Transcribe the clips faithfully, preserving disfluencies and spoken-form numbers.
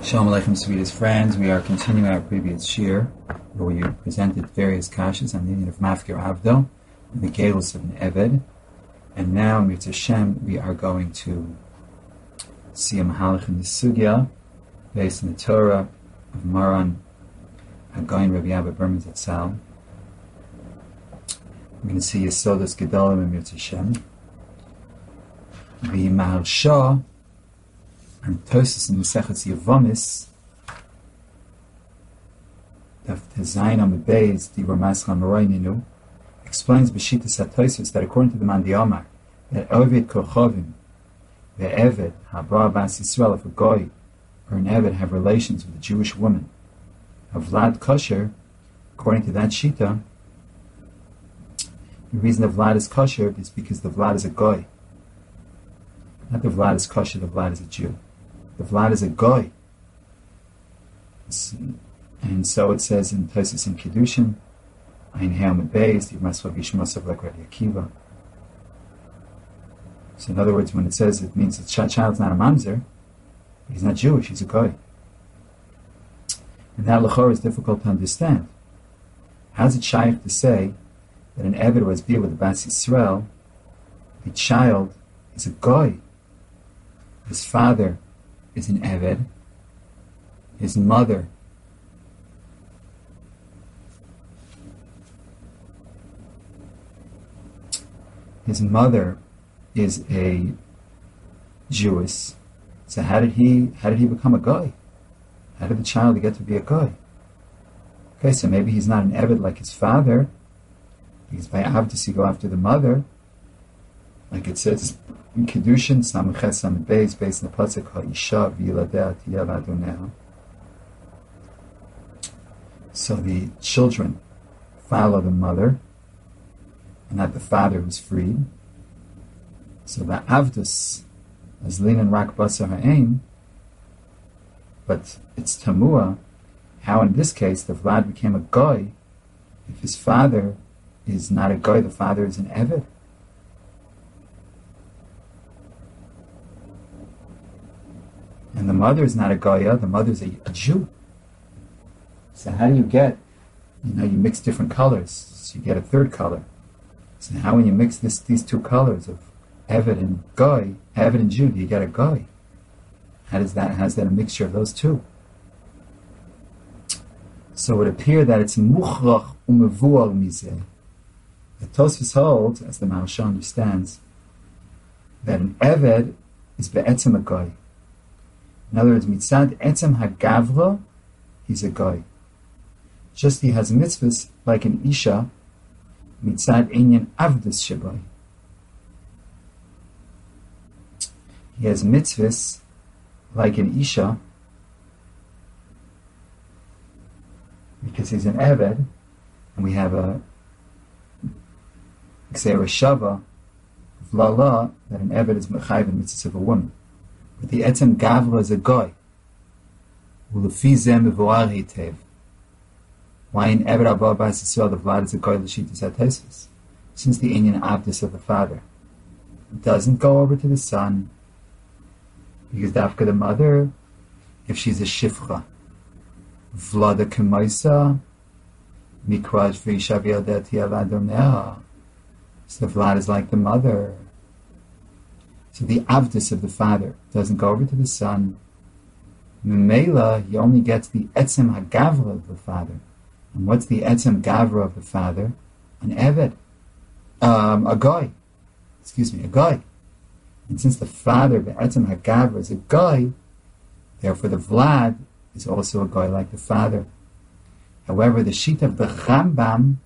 Shalom Aleichem, sweetest friends. We are continuing our previous shir, where we presented various kashas on the meaning of Mafkir Avdo, and the Gelus of an Eved. And now, Mitzvah Hashem, we are going to see a Mahalach in the Sugya, based on the Torah of Maran Hagaon Rabbi Abba Berman Zatzal. We're going to see Yesodos Gedolim and Mitzvah Hashem. The Maharsha and Tosis in the Sechetz Yevomis, Daf Tezayin on the Beis, the Ramascha Moraininu, explains B'Shitas HaTosis that according to the Man Diamar, that Ovid Kochovim, the Eved, Haba Bas Yisrael, if a Goy or an Eved have relations with a Jewish woman, a Vlad kosher, according to that Shita, the reason the Vlad is kosher is because the Vlad is a Goy. Not the Vlad is kosher, the Vlad is a Jew. The Vlad is a Goy. And so it says in Tosis in Kiddushin, Ein He'am Beis, the Masva Bishmasav like Rabbi Akiva. So in other words, when it says it means the child's not a mamzer, he's not Jewish, he's a Goy. And that L'chor is difficult to understand. How's it shaykh to say that an Eved was beer with the Bas Yisrael, the child is a Goy? His father is an Eved. His mother his mother is a Jewess. So how did he how did he become a Goy? How did the child get to be a Goy? Okay, so maybe he's not an Eved like his father, because by Avdus you go after the mother, like it says in Kiddushin, Samachet Samad Beis, based on the pasuk Ha'isha v'yiladea tiyav Adonai. So the children follow the mother, and not the father who's freed. So the Avdus is Linan Rak Basar Ha'ain, but it's Tamua, how in this case the Vlad became a Goy, if his father is not a Goy, the father is an Eved. And the mother is not a Goya, the mother is a, a Jew. So how do you get, you know, you mix different colors, so you get a third color. So how when you mix this, these two colors of Eved and Goy, Eved and Jew, do you get a Goy? How does that, how's that a mixture of those two? So it would appear that it's Muchrach umevual mizeh. The Tosfos holds, as the Maharsha understands, that an Eved is be'etzem a Goy. In other words, mitzad etzem hagavra, he's a Goy. Just he has mitzvahs like an Isha, mitzad inyan avdus shabai. He has mitzvahs like an Isha, because he's an Eved, and we have a Xera Shava, Vlala, that an Eved is mechayiv in mitzvahs of a woman. But the etzem gavra is a Goy. Ulefi zeh mevoar hitev. Why in Eved Abba Bas Yisrael the Vlad is a Goy l'shitas HaTosfos? Since the inyan avdus of the father doesn't go over to the son, because dafka the mother, if she's a shifcha, Vlada kemaisa, mikraj v'isha v'yaldet yav Adonai. So the Vlad is like the mother. So the avdus of the father doesn't go over to the son. Memela, he only gets the etzem hagavra of the father. And what's the etzem gavra of the father? An Eved. Um, a Goy. Excuse me, a Goy. And since the father, the etzem hagavra, is a Goy, therefore the Vlad is also a Goy like the father. However, the sheet of the Rambam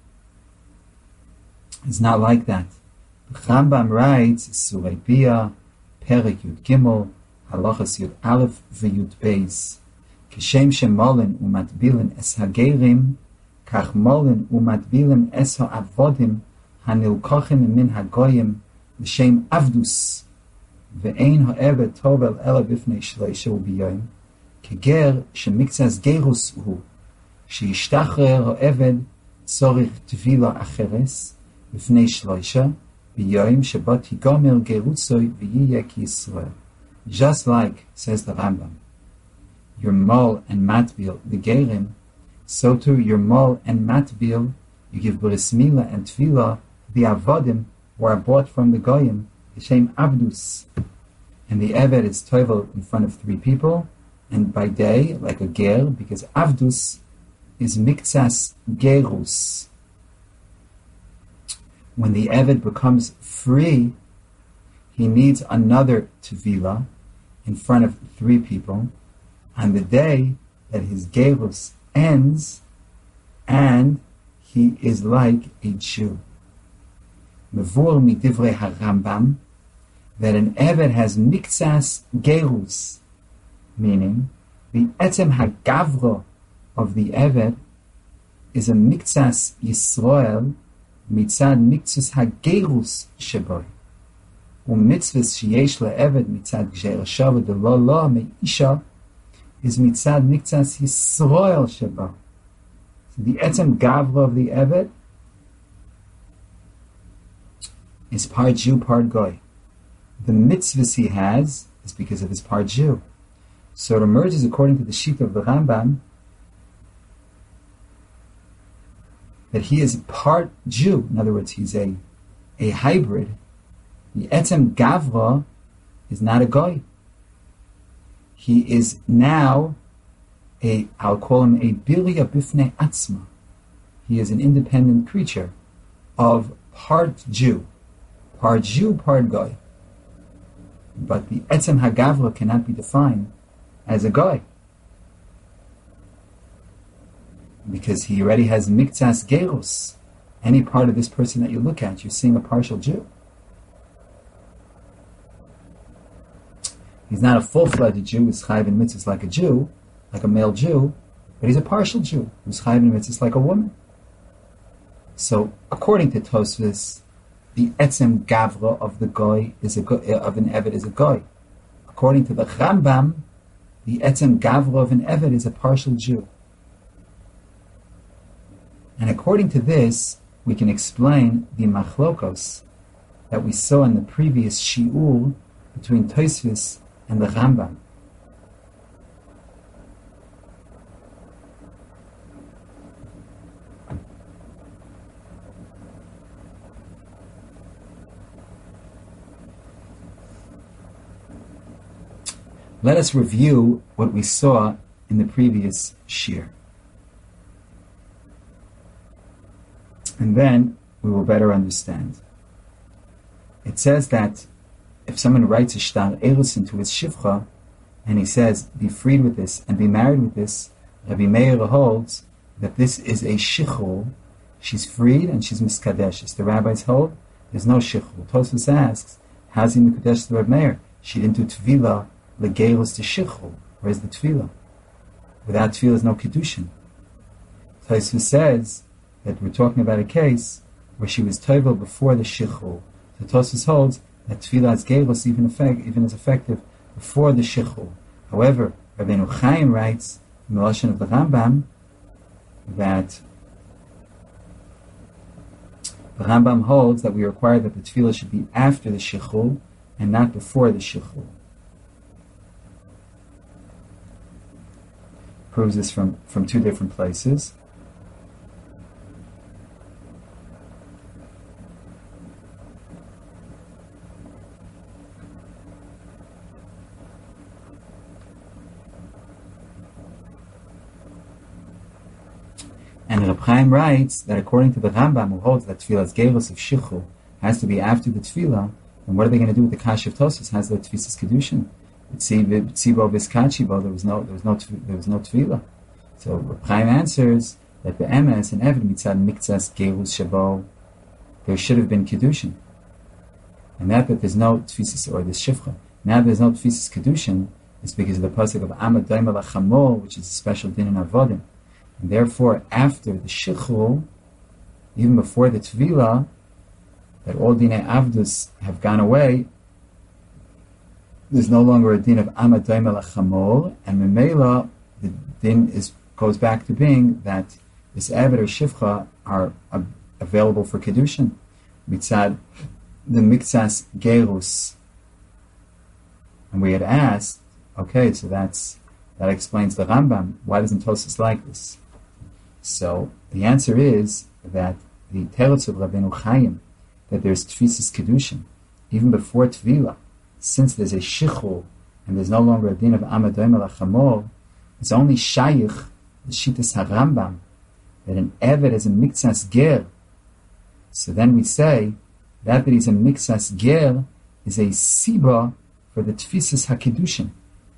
is not like that. The Rambam writes, Surei Bia, Perek Yud Gimel, Halachas Yud Aleph v'Yud Beis. Kishem shemolin umatbilin es hagerim, kach molin umatbilin es ha'avodim, hanilkochim min hagoyim, l'shem avdus, ve'ein ha'eved tovel ela bifnei shleisha u'biyoyim, keger shemiktzas gerus hu, sheishtachrer ha'eved tzorich tvila acheres, bifnei shleisha, biyoyim shebat higomer gerutzoy v'yiyek Yisrael. Just like, says the Rambam, your mol and matbil, the gerim, so too your mol and matbil, you give bris milah and tefillah, the avodim, who are bought from the goyim, the shem avdus. And the eved is toivel in front of three people, and by day, like a ger, because avdus is miktsas gerus. When the eved becomes free, he needs another tevilah in front of three people on the day that his gerus ends, and he is like a Jew. Mevur midivrei harambam, that an eved has miktsas gerus, meaning the etzem hagavro of the eved is a miktsas Yisrael mitzad miktsas hagerus sheboy. U'mitzvahs sheyesh le'eved mitzad gzeira shava delo lo me'isha is mitzad miktsas Yisrael shebo. So the etzem gavro of the eved is part Jew, part goy. The mitzvahs he has is because of his part Jew. So it emerges according to the sheet of the Rambam that he is part Jew. In other words, he's a, a hybrid. The etzem gavra is not a goy. He is now a, I'll call him a birya bifnei atzma. He is an independent creature of part Jew. Part Jew, part goy. But the etzem hagavra cannot be defined as a goy, because he already has miktsas gerus. Any part of this person that you look at, you're seeing a partial Jew. He's not a full-fledged Jew who's chayiv in mitzvahs like a Jew, like a male Jew, but he's a partial Jew who's chayiv in mitzvahs like a woman. So, according to Tosfos, the etzem gavra of the goy is a go, of an eved is a goy. According to the Rambam, the etzem gavra of an eved is a partial Jew. And according to this, we can explain the machlokos that we saw in the previous shiur between Tosfos and the Rambam. Let us review what we saw in the previous shir. And then we will better understand. It says that if someone writes a shtar erusin to his shivcha, and he says, be freed with this and be married with this, Rabbi Meir holds that this is a shichur. She's freed and she's miskadeshes. The rabbis hold there's no shichur. Tosfos asks, how's he mikadesh to Rabbi Meir? She didn't do tefillah legeirus to shichur. Where's the tefillah? Without tefillah is no kiddushin. Tosfos says that we're talking about a case where she was tovel before the shichur. So Tosfos holds that tefillah is geirus even effect, even is effective before the shichur. However, Rabbeinu Chaim writes in the Lashon of the Rambam that the Rambam holds that we require that the tefillah should be after the shichur and not before the shichur. Proves this from, from two different places. And Reb Chaim writes that according to the Rambam, who holds that tefillah's gerus of shichur has to be after the tefillah, then what are they going to do with the kash of Tosfos? Has the tefisas kedushin? Tzibo v'skachibo, there was no, there was no, there was no tefillah. So Reb Chaim answers that the emes and eved mitzad miktsas gerus shabo, there should have been kedushin, and that that there's no tefisas or this shifcha. Now there's no tefisas kedushin is because of the pasuk of Amad Daima Lachamor, which is a special din in avodim. And therefore, after the shichur, even before the tefillah, that all dinei avdus have gone away, there's no longer a din of amad daima lachamor, and memela, the din is goes back to being that this eved or shivcha are uh, available for kedushin mitzad the miktsas gerus. And we had asked, okay, so that's that explains the Rambam. Why doesn't Tosfos like this? So the answer is that the Teretz of Rabbeinu Chaim, that there's Tfisas Kedushin, even before Tvila, since there's a Shichul, and there's no longer a din of Amadoim al Chamor, it's only Shaykh, the Shittas HaRambam, that an Eved is a Miktsas Ger. So then we say, that that he's a Miktsas Ger is a Siba for the Tfisas HaKedushin.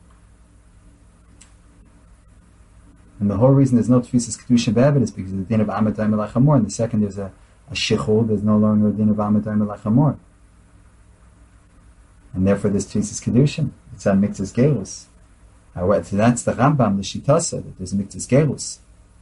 And the whole reason there's no Tfisas Kedushin Be'eved is because of the din of Amadoim al Chamor, and the second there's a, a Shichul, there's no longer a din of Amadoim al Chamor. And therefore there's Tfisas Kedushin. It's a Miktsas Gerus. However, so that's the Rambam, the Shitasa, that there's a Miktsas Gerus.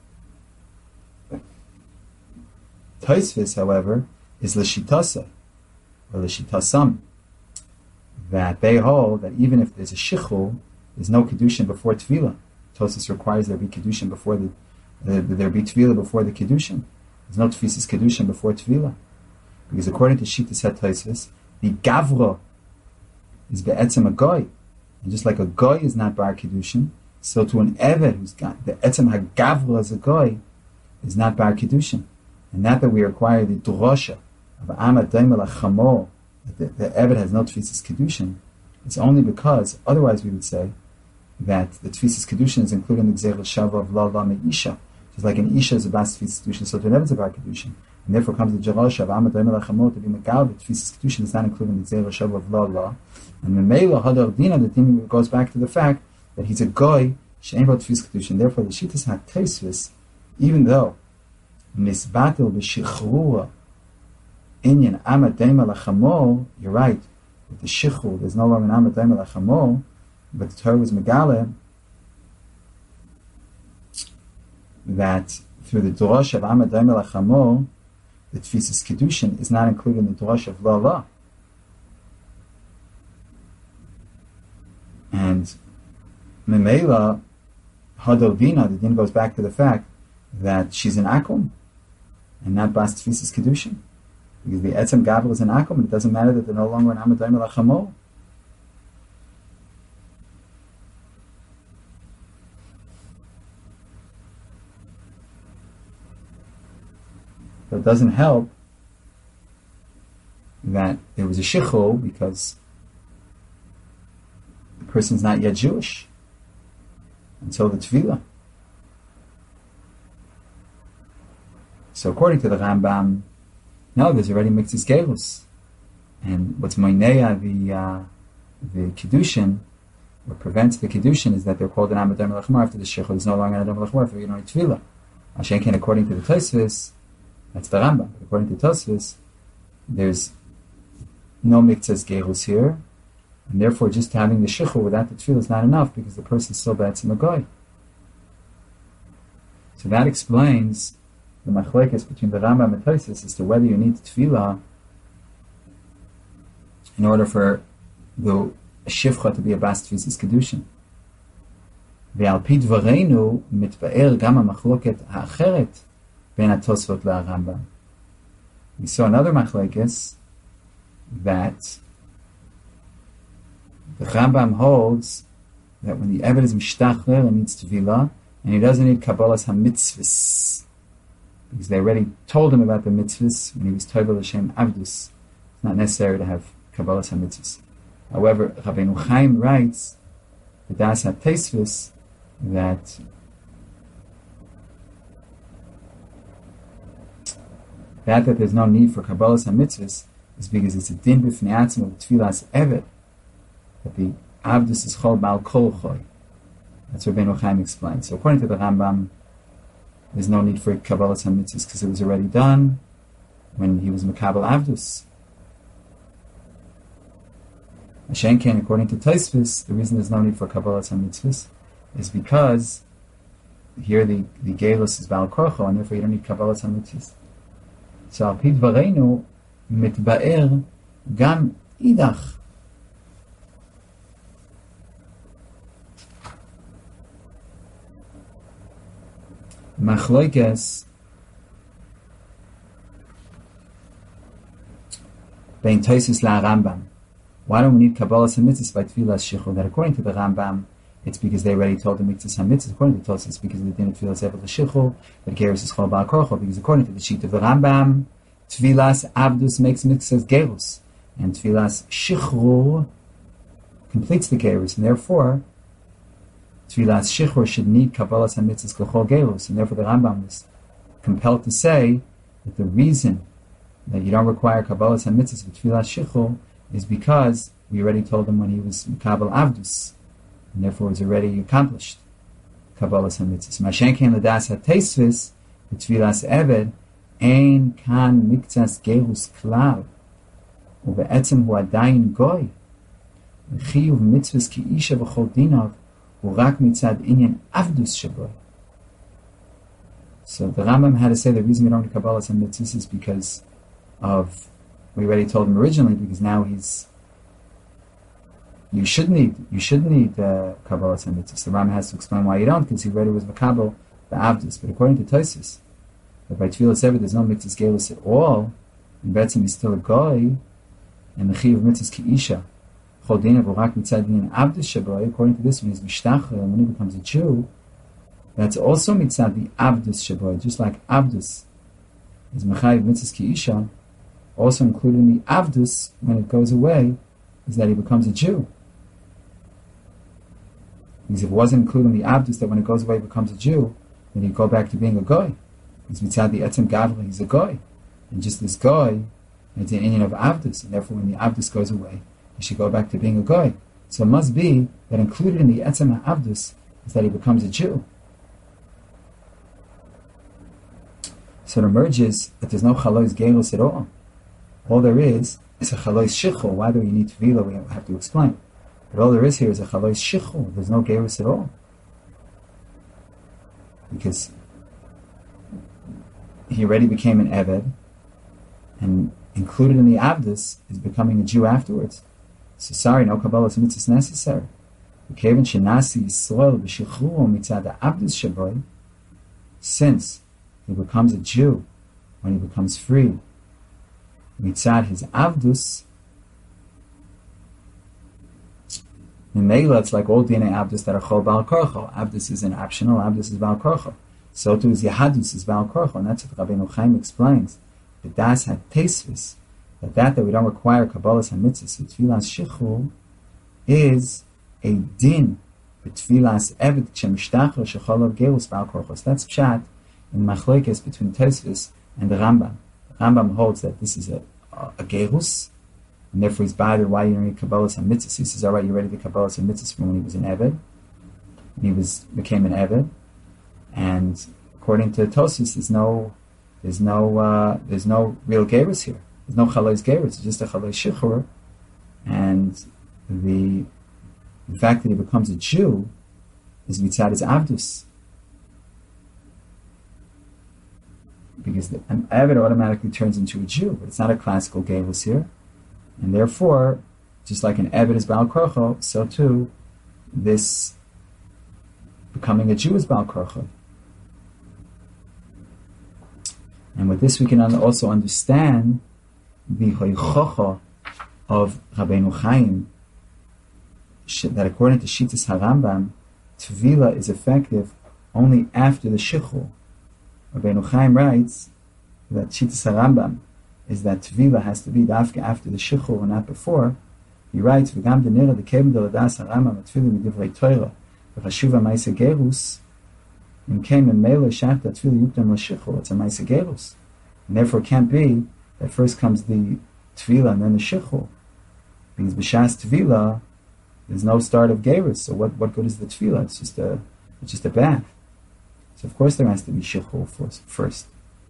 Tosfos, however, is L'Shitasa, or L'Shitasam, that they hold that even if there's a Shichul, there's no Kedushin before Tefillah. Tosfos requires there be Kedushin before the, uh, there be Tefillah before the Kedushin. There's no Tfisas Kedushin before Tefillah. Because according to Shittas HaTosfos, the Gavra is Be'etzem a Goy. And just like a Goy is not Bar Kedushin, so to an Eved who's got the Etzem HaGavra as a Goy is not Bar Kedushin. And not that we require the Drosha of Amad Daimel HaChamor, that the, the Eved has no Tfisas Kedushin. It's only because, otherwise we would say, that the Tfisas Kedushin is included in the Gzeir Shava of La La Me'isha. Just like an Isha is a Bas Tfisas Kedushin, so to an Eved is a Bar Kedushin. And therefore comes the Drosha of Amad Daimel HaChamor to be Megal, the Tfisas Kedushin is not included in the Gzeir Shava of La La. And the Meila Hadar Dina, the thing goes back to the fact that he's a Goy, She'en Bo Tfisas Kedushin. Therefore the Shittas HaTosfos, even though Misbatel b'shichrura inyan amad daima lachamor. You're right. With the shichrur, there's no longer an amad daima lachamor, but the Torah was megale that through the drosh of amad daima lachamor, the tfisas kedushin is not included in the drosh of la la. And memela hadovina, the din goes back to the fact that she's an akum and not bas tfisas kedushin, because the etzem gavul is an akum, and it doesn't matter that they're no longer an amadayim lachamo. But it doesn't help that there was a shichol because the person's not yet Jewish until the tefillah. So according to the Rambam, no, there's already Miktsas Gerus. And what's moineya, the uh, the Kedushin, what prevents the Kedushin is that they're called an Amadam Lachmar after the Shechol. There's no longer an Adam Lachmar after you don't need Tefillah. Ashenkin, according to the Tosfos, that's the Rambam. But according to Tosfos, there's no Miktsas Gerus here. And therefore, just having the Shechol without the Tefillah is not enough because the person's still B'etzem a Goy. So that explains the machlekes between the Rambam and Tosfos as to whether you need tefillah in order for the shivcha to be a bas tfisas kedushin. Ve'al pi dvareinu mitba'er gam ha'machloket ha'acheret ben ha'Tosfot la'Rambam. We saw another machlekes that the Rambam holds that when the Eved is mishtachler and needs tefillah, and he doesn't need kabbalas ha'mitzvahs, because they already told him about the mitzvahs when he was Tovel Hashem Avdus. It's not necessary to have Kabbalas HaMitzvahs. However, Rabbeinu Chaim writes, the Das HaTosfos, that that that there's no need for Kabbalas HaMitzvahs is because it's a din b'fnei atzma of Tfilas Evet, that the Avdus is called Baal Kol Choy. That's what Rabbeinu Chaim explains. So according to the Rambam, there's no need for Kabbalas HaMitzvahs because it was already done when he was Mekabel Avdus. Ashenken, according to Tosfos, the reason there's no need for Kabbalas HaMitzvahs is because here the, the Gelus is Baal Korcho, and therefore you don't need Kabbalas HaMitzvahs. So, Al Pi Dvareinu mitba'er gam idach. Machloikes bein Tosfos la Rambam. Why don't we need Kabbalas HaMitzvahs by Tfilas Shechol? That according to the Rambam, it's because they already told the mitzvahs hamitzvahs. According to Tosfos, it's because of the din of tefillas evel l'shichul, that gerus is chol ba'al korcho, because according to the sheet of the Rambam, tefillas avdus makes mitzvahs gerus, and tefillas shichur completes the gerus, and therefore tefillas shichur should need kabbalas hamitzvahs k'chol gerus, and therefore the Rambam was compelled to say that the reason that you don't require kabbalas hamitzvahs for tefillas shichur is because we already told him when he was Mekabel Avdus, and therefore it was already accomplished. Kabbalas HaMitzvahs. Mashen kein l'das ha-teisvis, b'tfilas eved, ein kan mikzas gerus klav, u'be'etzem hu adayin goy, v'chiyuv mitzvahs ki isha v'chol dinav, u'rak mitzad inyan Avdus shaboy. So the Rambam had to say the reason we don't do Kabbalas HaMitzvahs is because of, we already told him originally, because now he's You should need you should need uh, Kabbalas HaMitzvahs. The Ram has to explain why you don't, because he already was Makabel the Avdus. But according to Tosfos, that by Tfilas Eved there's no mitzvahs Gelus at all, and Betzim is still a Goy, and the Chiv of mitzvahs Ki'isha, Chol Dina V'rak Mitzad Din Avdus Shaboy, according to this, when he's Mishtachel, and when he becomes a Jew, that's also Mitzad the Avdus Shaboy, just like Avdus is Mechayiv mitzvahs Ki'isha, also included in the Avdus, when it goes away, is that he becomes a Jew. Because if it wasn't including the Avdus, that when it goes away he becomes a Jew, then he'd go back to being a Goy. Because mitzad the Etzem Gavra, he's a Goy. And just this Goy, it's an Indian of Avdus, and therefore when the Avdus goes away, he should go back to being a Goy. So it must be that included in the Etzem Avdus is that he becomes a Jew. So it emerges that there's no Chalois Geros at all. All there is is a Chalois Shichol. Why do we need Tvila? We have to explain. But all there is here is a Chalois Shichol. There's no Gerus at all. Because he already became an Eved, and included in the Avdus is becoming a Jew afterwards. So sorry, no Kabbalas HaMitzvahs necessary. Since he becomes a Jew when he becomes free, mitzad his Avdus, Memela, it's like all D N A Avdus that are Chol Baal Korcho. Avdus is an optional, Avdus is Baal Korcho. So too is Yehadus is Baal Korcho, and that's what Rabbeinu Chaim explains. But das had Teisvis, that that that we don't require Kabbalas HaMitzvahs with Tfilas Shichur is a din with Tfilas Eved Shemishtacher Shecholav Gerus Baal Korchos. That's pshat in Machlokes between Teisvis and the Rambam. The Rambam holds that this is a, a, a Gerus, and therefore he's bothered why you don't need Kabbalas HaMitzvahs. He says, all right, you're ready to Kabbalas HaMitzvahs from when he was an Eved, and he was became an Eved, and according to Tosfos, there's no there's no uh, there's no real Gerus here. There's no Chalois Gerus. It's just a Chalois Shichur, and the the fact that he becomes a Jew is mitzad his Avdus, because the, an Eved automatically turns into a Jew, but it's not a classical Gerus here. And therefore, just like an Eved is Baal Korcho, so too, this becoming a Jew is Baal Korcho. And with this we can also understand the Hoichocho of Rabbeinu Chaim, that according to Shittas HaRambam, Tvila is effective only after the Shichur. Rabbeinu Chaim writes that Shittas HaRambam is that Tvila has to be dafka after the Shichur and not before. He writes, "V'gam denira dekevim deladas harambam atfilim midivrei Torah v'chashuva ma'aseh gerus im came in mele shachta tefillah yukdam l'shichur." It's a ma'aseh gerus, and therefore it can't be that first comes the Tvila and then the Shichur, because b'shas Tvila there's no start of gerus. So what, what good is the Tvila? It's just a it's just a bath. So of course there has to be Shichur first.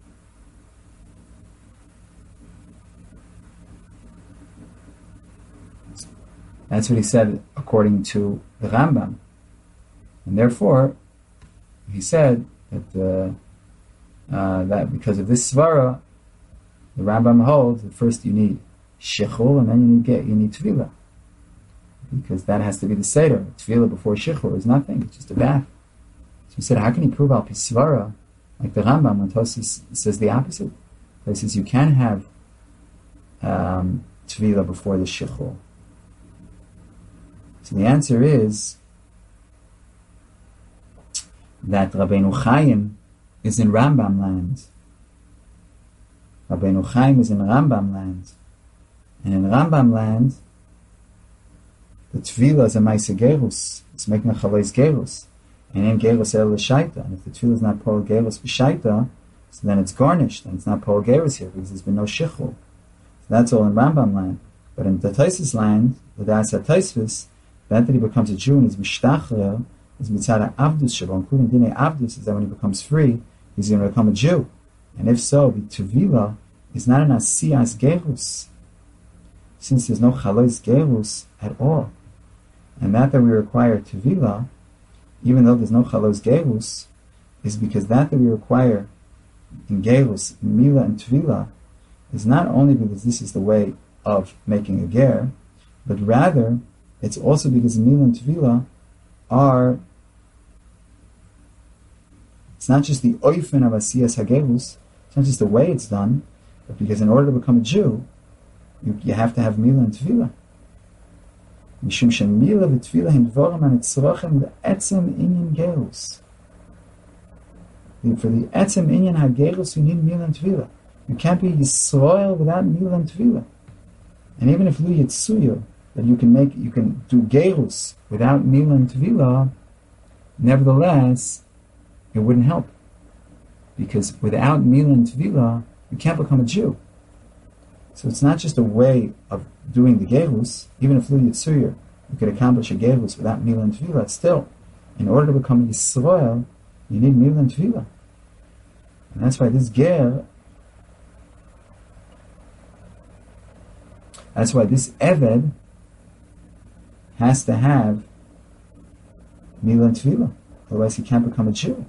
That's what he said according to the Rambam. And therefore, he said that uh, uh, that because of this svara, the Rambam holds that first you need Shichur and then you need get you need Tvila. Because that has to be the Seder. Tvila before Shichur is nothing, it's just a bath. So he said, how can you prove al Pisvara like the Rambam when Tosfos says the opposite? He says you can have um, Tvila before the Shichur. So the answer is that Rabbeinu Chaim is in Rambam land. Rabbeinu Chaim is in Rambam land. And in Rambam land, the Tefillah is a Maisa Gerus. It's making a Chalais Gerus. And in Gerus El Shaita. And if the Tefillah is not Pol Gerus B'Shaita, so then it's garnished. And it's not Pol Gerus here because there's been no Shichul. So that's all in Rambam land. But in the Taisus land, the Das HaTaisvis, that he becomes a Jew and he's Mishtachrer, is Mitzad Avdus Shabbat, including Dinei Avdus, is that when he becomes free, he's going to become a Jew. And if so, the Tevila is not an Asiyas Gerus, since there's no Chalois Gerus at all. And that that we require Tevila, even though there's no Chalois Gerus, is because that that we require in Gerus, in Mila and Tevila, is not only because this is the way of making a Ger, but rather it's also because Mila and Tevila are, it's not just the oifen of Asiyas HaGerus, it's not just the way it's done, but because in order to become a Jew, you, you have to have Mila and Tevila. Mishum shen Mila v'Tevila him dvorim an etzrochem le'etzem inyan Gerus. For the etzem inyan HaGerus, you need Mila and Tevila. You can't be Yisrael without Mila and Tevila. And even if Lu Yitsuyu, that you can make, you can do Gerus without Mila and Tevila, nevertheless, it wouldn't help. Because without Mila and Tevila, you can't become a Jew. So it's not just a way of doing the Gerus. Even if Lu Yitsuyu, you could accomplish a Gerus without Mila and Tevila, still, in order to become Yisrael, you need Mila and Tevila. And that's why this Ger, that's why this Eved has to have Mila and Tevila. Otherwise he can't become a Jew.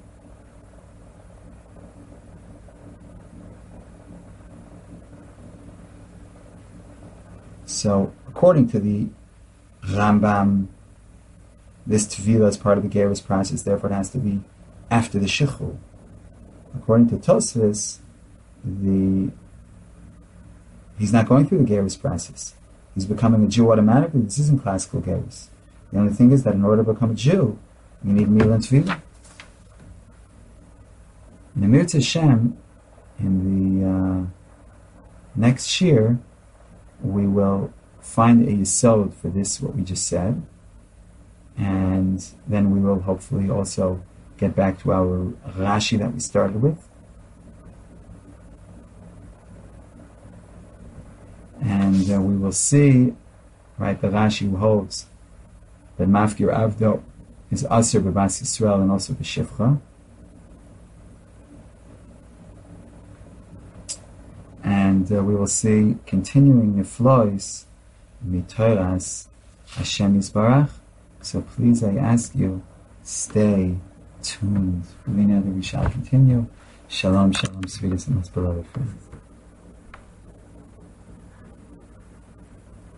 So, according to the Rambam, this Tevila is part of the Gerus process, therefore it has to be after the Shichur. According to Tosfos, the he's not going through the Gerus process. He's becoming a Jew automatically. This isn't classical Gerus. The only thing is that in order to become a Jew, you need Mila and Tefillah. In the Mirz Hashem, in the uh, next year, we will find a yesod for this, what we just said, and then we will hopefully also get back to our Rashi that we started with. And uh, we will see, right, the Rashi who holds that Mafkir Avdo is Aser B'Bas Yisrael and also B'Shivcha. And uh, we will see continuing Niflois Mitoras Hashem Yisbarach. So please, I ask you, stay tuned. We shall continue. Shalom, shalom, sweetest and most beloved friends.